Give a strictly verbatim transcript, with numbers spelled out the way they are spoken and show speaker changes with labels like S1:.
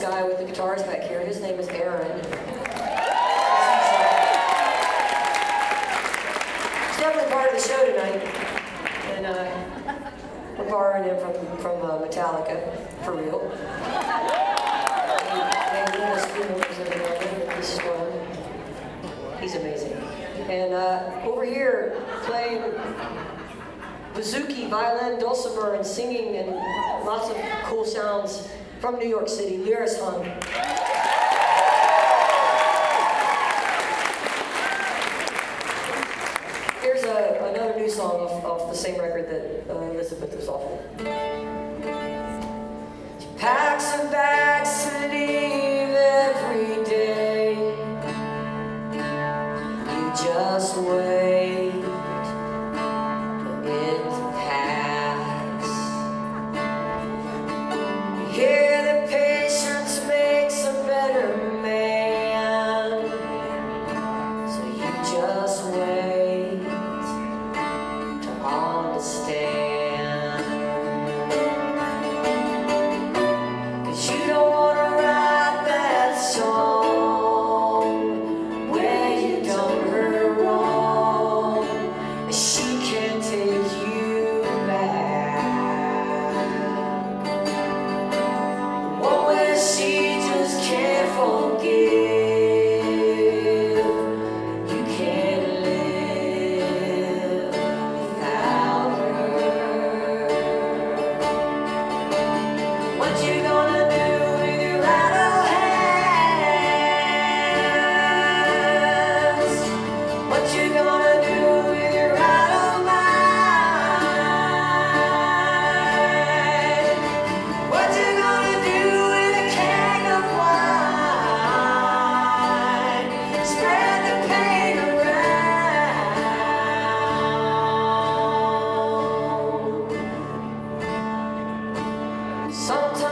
S1: guy with the guitars back here. His name is Aaron. He's definitely part of the show tonight. And uh, we're borrowing him from, from uh, Metallica, for real. This is one. He's amazing. And uh, over here, playing bouzouki, violin, dulcimer, and singing, and lots of cool sounds from New York City, Lyris Hung. Here's a, another new song off, off the same record that uh, Elizabeth was off of. She packs her bags to leave every day. You just wait for it to pass. You hear the patience makes a better man. So you just wait to understand. 'Cause you don't wanna write that song where you done her wrong, and she can't take you back. The one where she just can't forgive. You can't live without her. What you gonna do with your idle hands? What you gonna do with your idle mind? What you gonna do with a keg of wine? Spread the pain around. Sometimes